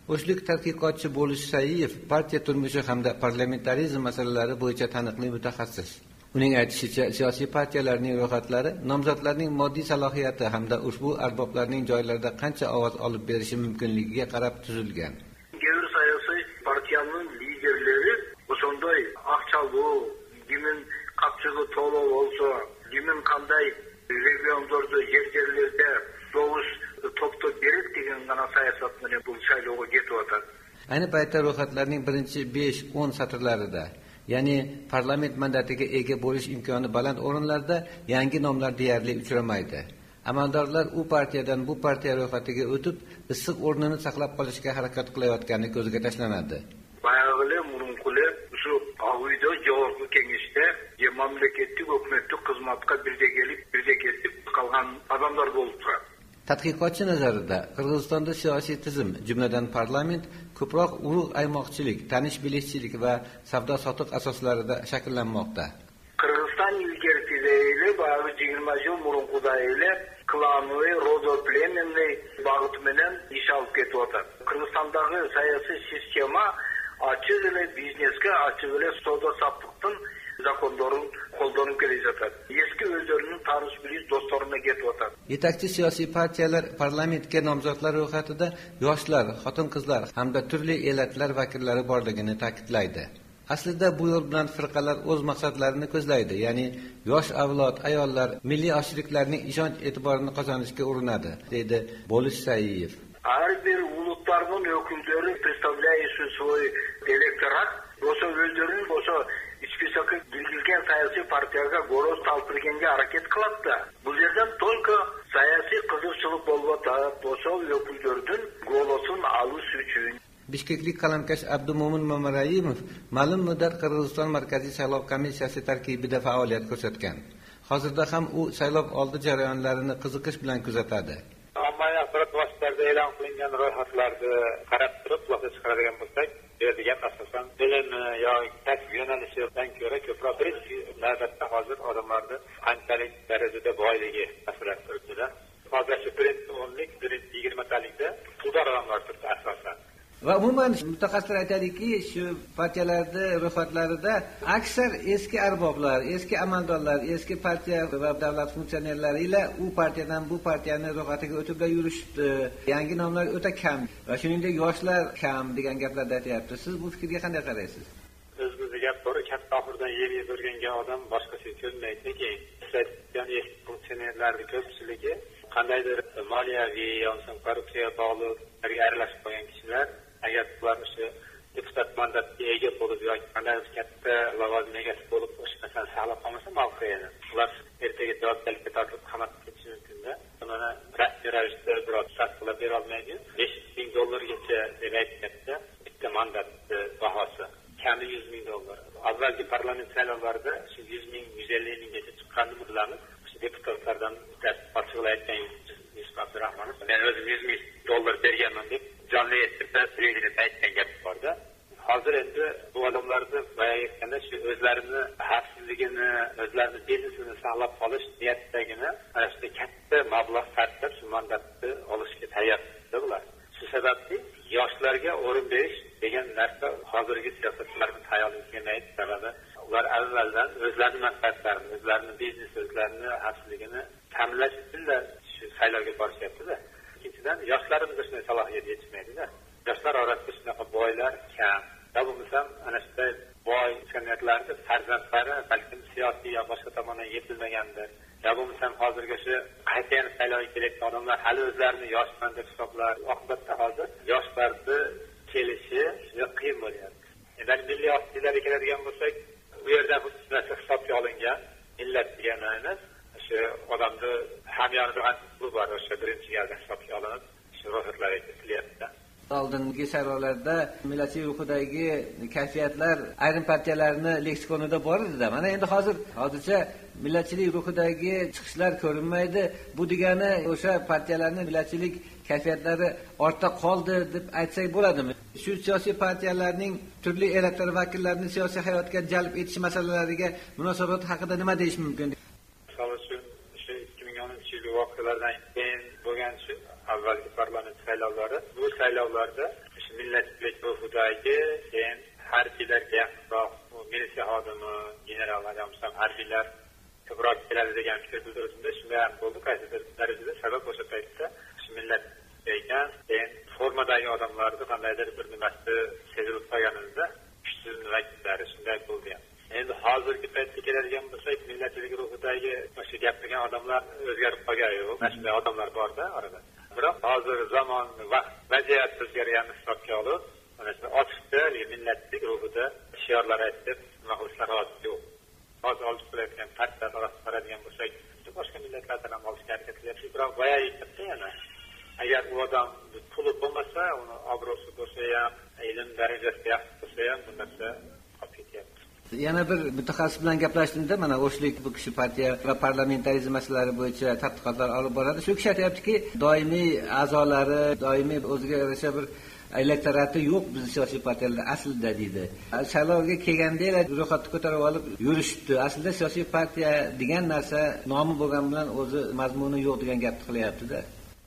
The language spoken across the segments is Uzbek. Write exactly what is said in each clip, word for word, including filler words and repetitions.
O'shlik tadqiqotchi Bo'lish Saiyev partiya turmushi hamda parlamentarizm masalalari bo'yicha taniqli mutaxassis. Uning aytishicha, siyosiy partiyalarning ro'yxatlari nomzodlarning moddiy salohiyati hamda ushbu arboblarning joylarda qancha ovoz olib berishi mumkinligiga qarab tuzilgan. Gevur siyosiy partiyaning liderlari o'shanday aqchaluu, kimin qapchig'i to'la bo'lsa, kimin qanday regionlarda, yerlarda doğuş topto berib degan gana siyosat bilan bu saylovga ketib o'tadi. Ayni paytda ro'yxatlarning birinchi besh o'n satrlarida, ya'ni parlament mandatiga ega bo'lish imkoni baland o'rinlarda yangi nomlar deyarli uchramaydi. Amaldorlar u partiyadan bu partiya ro'yxatiga o'tib, issiq o'rnini saqlab qolishga harakat qilayotgani ko'zga tashlanadi. Bayag'ili Murunquli shu Avuyda javobli kengashda mamlakatga hukumatga xizmatga birga kelib, birga ketib qolgan odamlar bo'lib turadi. Tadqiqotchi nazarida Qirg'izistonda siyosiy tizim, jumladan parlament, ko'proq urug' aymoqchilik, tanish-bilishchilik va savdo-sotiq asoslarida shakllanmoqda. Qirg'iziston ilgari bag'ri yigirma yil Murunqudagi klanoviy, rodoplеменный bag'it bilan ish olib ketyapti. Qirg'izistondagi siyosiy sistema açık ile biznesga, açık ile savdo-sotiqdan zakonlarin qo'llanib kelyapti. Eski o'zlarining tanish bilish do'stlarına ketyapti. Yetakchi siyosiy partiyalar parlamentga nomzodlar ro'yxatida yoshlar, xotin-qizlar hamda turli elatlar vakillari borligini ta'kidlaydi. Aslida bu yo'l bilan firqalar o'z maqsadlarini ko'zlaydi, ya'ni yosh avlod, ayollar milliy oshiriklarning ishonch e'tiborini qozonishga urinadi, deydi Bo'lish Saiyev. Har bir ulutlarning vakillari представляющий свой электорат, o'sha o'zlarining o'sha spesakka belgilgan siyosiy partiyaga g'o'roz talpirganga harakat qiladi. Bu yerdan только siyosiy qiziqchilik bo'lmoqda, o'sha vakillarning g'o'losini olish uchun. Bishkeklik qalamkash Abdumo'min Mamarayimov ma'lum muddat Qirg'iziston Markaziy saylov komissiyasi tarkibida faoliyat ko'rsatgan. Hozirda ham u saylov oldi jarayonlarini qiziqish bilan kuzatadi. Ommaviy axborot vositalarida e'lon qilingan ro'yxatlarni qarab turib, xulosa chiqaradigan bo'lsak, beradigan asosan bilim yoki kasb yo'nalishidan ko'ra ko'proq birinchi navbatda hozir odamlarni qanchalik darajada boyligi masalasi turibdi. Hozir shu birinchi o'nlik, birinchi yigirmatalikda pulda odamlar turibdi asosan. Va umuman mutaxassislar aytadiki, shu partiyalarda ro'yxatlarida aksar eski arboblar, eski amaldorlar, eski partiya va davlat funsionerlari ila u partiyadan bu partiyani ro'yxatiga o'tib yurishdi. Yangi nomlar o'ta kam va shuningdek yoshlar kam degan gaplarni aytyapti. Siz bu fikrga qanday qaraysiz? O'zimizga gap bor, katta oxirdan yer yurgan odam boshqacha ko'rmaydiki, ya'ni eski funsionerlarning ko'pchiligi qandaydir moliyaviy yoki korrupsiyaga bog'liq aralashib qolgan kishilar agar ular shu deputat mandatga ega bo'lib yoki qandaydir katta lavozim egasi bo'lib o'shqasan saqlab qolmasa mavqeyini ular ertaga javobgarlikka tortilib qamatga ketishi mumkin-da. Buni rasmiy ravishda biroz shart qilib bera olmaydi. besh ming dollargacha deb aytyapti bitta mandatni bahosi. Kami yuz ming dollar. Avvalgi parlament saylovlarida shu yuz ming, yuz ellik minggacha chiqqanini bilamiz. Shu deputatlardan ochiqlab aytgan Yusuf Abdurahmonov men o'zim yuz ming dollar berganman deb jonli efirda televizorda aytgan gap borda. Hozir endi bu odamlarni boyaga aytganda shu o'zlarini xavfsizligini, o'zlarini biznesini saqlab qolish niyatidagina ana shu katta mablag' sarflab shu mandatni olishga tayyordir ular. Shu sababli yoshlarga o'rin berish degan narsa hozirgi siyosatchilarning xayoliga kelmaydi. Sababi ular avvaldan o'zlarining manfaatlarini, o'zlarining biznes, o'zlarining xavfsizligini ta'minlash uchun shu saylovga borishyapti-da. Ikkinchidan yoshlarimiz shunday salohiyat yetishmaydi-da. Yoshlar orasida shunaqa boylar kam. Ya bo'lmasa ana shunday boy imkoniyatlarni farzandlari balkim siyosiy yo boshqa tomondan yetilmagandir. Ya bo'lmasa hozirgi shu qaytadan saylovga kelayotgan odamlar hali o'zlarini yoshman deb hisoblar. Oqibatda hozir yoshlarni kelishi juda qiyin bo'lyapti. Endi milliy oqillarga keladigan bo'lsak, bu yerda bu narsa hisobga olingan. Millat deganini shu odamni hamyonida qancha pul bor o'sha birinchi galda hisobga olinib, shu ro'yxatlarga kirilyapti. Oldingi saylovlarda millatchilik ruhidagi kayfiyatlar ayrim partiyalarni leksikonida bor edi-da. Mana endi hozir hozircha millatchilik ruhidagi chiqishlar ko'rinmaydi. Bu degani o'sha partiyalarning millatchilik kayfiyatlari ortda qoldi deb aytsak bo'ladimi? Shu siyosiy partiyalarning turli elatlar vakillarini siyosiy hayotga jalb etish masalalariga munosabat haqida nima deyish mumkin? Shu ikki ming o'ninchi yil voqealardan keyin bo'lgan shu avvalgi parlament saylovlari, bu saylovlarda shu millatchilik ruhidagi sen harbiylarga yaqinroq, militsiya xodimi, generallar, yomsam harbiylar ko'proq keladi degan fikr bildirildi. Shunday ham bo'ldi, qaysidir darajada sabab o'sha paytda millat ekan, sen formadagi odamlarni qandaydir bir nimasi sezilib qolganida kuchsiz vakillari shunday bo'ldi. Endi hozirgi paytga keladigan bo'lsak, millatchilik ruhidagi o'sha gapirgan odamlar o'zgarib qolgan yo'q. Mana shunday odamlar bor-da orada. Biroq hozir zamon, vaqt, vaziyat o'zgarganini hisobga olib, mana shu ochiqda millatchilik ruhida shiorlar aytib, nima qilishlar hozir yo'q. Hozir olib kelayotgan partiyalar orasida qaradigan bo'lsak, boshqa millatlardan ham olishga harakat qilyapti. Biroq boyagi gapda yana agar u odam puli bo'lmasa, uni obro'si bo'lsa ham, ilm darajasi yaxshi bo'lsa ham, bu narsa qolib ketyapti. Yana bir mutaxassis bilan gaplashdimda, mana O'shlik bu kishi partiya va parlamentarizm masalalari bo'yicha tadqiqotlar olib boradi. Shu kishi aytayaptiki, doimiy a'zolari, doimiy o'ziga yarasha bir elektorati yo'q bizning siyosiy partiyalarda aslida deydi. Saylovga kelganda ro'yxatni ko'tarib olib yurishdi. Aslida siyosiy partiya degan narsa nomi bo'lgan bilan o'zi mazmuni yo'q degan gapni qilyapti-da.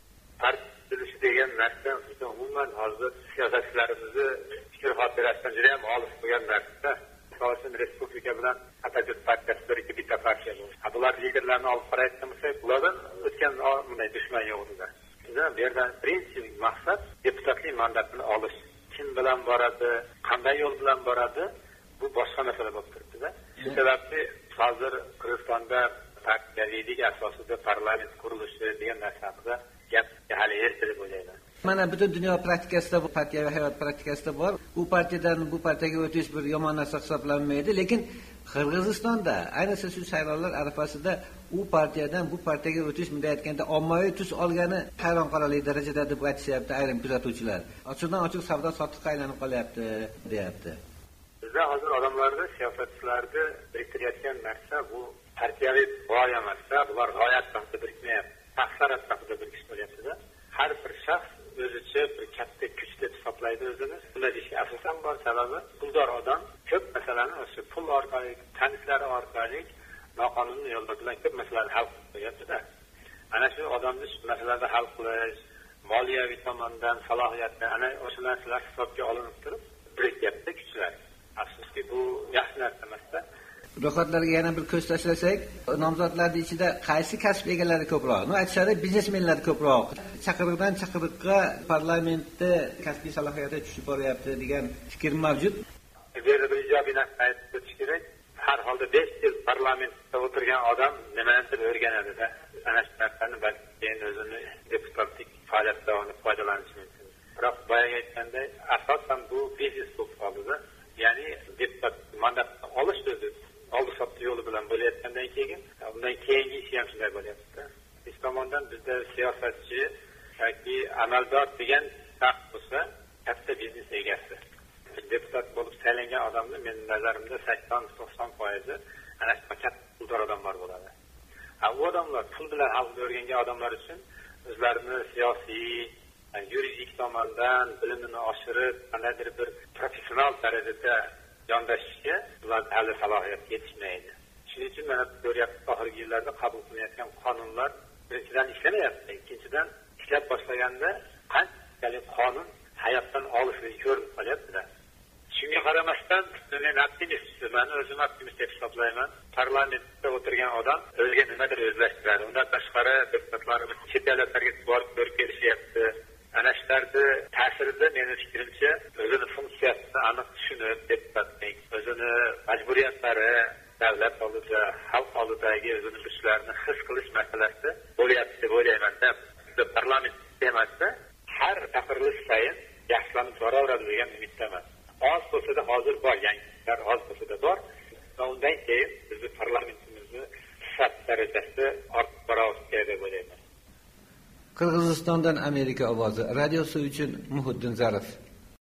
Partiya degan narsa umuman hozir siyosatchilarimizni fikr xotirasidan juda ham olis bo'lgan narsa. Masalan, respublika bilan Atatürk partiyasi bir ikki bitta partiya bo'ldi. Bular liderlarni olib qarayotgan bo'lsak, ulardan o'tgan bunday dushman yo'q edi. Bu yerdan birinchi maqsad deputatlik mandatini olish. Kim bilan boradi, qanday yo'l bilan boradi, bu boshqa masala bo'lib turibdi-da. Shu sababli hozir Qirg'izistonda partiyavilik asosida parlament qurilishi degan narsa haqida gap hali erta deb o'ylayman. Mana butun dunyo praktikasida, bu partiyaviy hayot praktikasida bor. Bu partiyadan bu partiyaga o'tish bir yomon narsa hisoblanmaydi, lekin Qirg'izistonda, ayniqsa shu saylovlar arafasida u partiyadan bu partiyaga o'tish bunday aytganda ommaviy tus olgani hayron qolarli darajada deb aytishyapti ayrim kuzatuvchilar. Ochiqdan ochiq savdo sotiqqa aylanib qolyapti, deyapti. Bizda hozir odamlarda, siyosatchilarda biriktirayotgan narsa bu partiyaviy g'oya emas, bular g'oyat haqida birikmayapti, maqsad haqida birikish bo'lyapti-da. Har bir shaxs o'zicha bir katta kuch deb hisoblaydi o'zini. Bunda deyishga asosan bor sababi puldor odam ko'p masalani o'sha pul orqali, tanishlari orqali noqonuniy yo'llar bilan ko'p masalalarni hal qilib qo'yapti-da. Ana shu odamni shu masalalarni hal qilish, moliyaviy tomondan salohiyatni ana o'sha narsalar hisobga olinib turib, birikyapti kuchlar. Afsuski bu yaxshi narsa emas-da. Ro'yxatlarga yana bir ko'z tashlasak, nomzodlarning ichida qaysi kasb egalari ko'proq? No, aytishadi, biznesmenlar ko'proq. Chaqiriqdan chaqiriqqa parlamentda kasbiy salohiyatga tushib boryapti degan fikr mavjud. Bu yerda bir ijobiy narsa aytib o'tish kerak. Har holda besh yil parlamentda o'tirgan odam nimanidir o'rganadi-da. Ana shu narsani balki keyin o'zini deputatlik faoliyat davomida foydalanishi mumkin. Biroq boyaga aytganday, asosan bu biznes bo'lib qoldi-da. Ya'ni deputat mandatni olish o'zi oldi sotdi yo'li bilan bo'layotgandan keyin, undan keyingi ish ham shunday bo'lyapti. Biz tomondan bizda siyosatchi yoki amaldor degan farq bo'lsa, katta biznes egasi. Deputat bo'lib saylangan odamni men nazarimda sakson to'qson foiz ana shu katta puldor odamlar bo'ladi. Ha, u odamlar pul bilan hal o'rgangan odamlar uchun o'zlarini siyosiy, yuridik tomondan bilimini oshirib, qandaydir bir professional darajada yondashishga ular hali salohiyat yetishmaydi. Shuning uchun mana ko'ryapmiz, oxirgi yillarda qabul qilinayotgan qonunlar birinchidan ishlamayapti, ikkinchidan ishlab boshlaganda qanchalik qonun hayotdan olishni ko'rib qolyapti-da. Shunga qaramasdan men optimistman, o'zim optimist deb hisoblayman. Parlamentda o'tirgan odam o'ziga nimadir o'zlashtiradi. Undan tashqari deputatlarimiz chet davlatlarga borib ko'rib kelishyapti. Ana shularni ta'sirida meni fikrimcha o'zini funksiyasini aniq tushunib, deputatning o'zini majburiyatlari, davlat oldida, xalq oldidagi o'zini burchlarini his qilish masalasi bo'lyapti deb o'ylayman-da. Bizda parlament sistemasida har taqirilish sayin yaxshilanib boraveradi degan umiddaman. Oz bo'lsa-da hozir bor, yangiliklar oz bo'lsa-da bor. Undan keyin bizning parlamentimizni sifat darajasida ortib boraveradi deb o'ylayman. Qirg'izistondan Amerika ovozi radiosi uchun Muhiddin Zarif.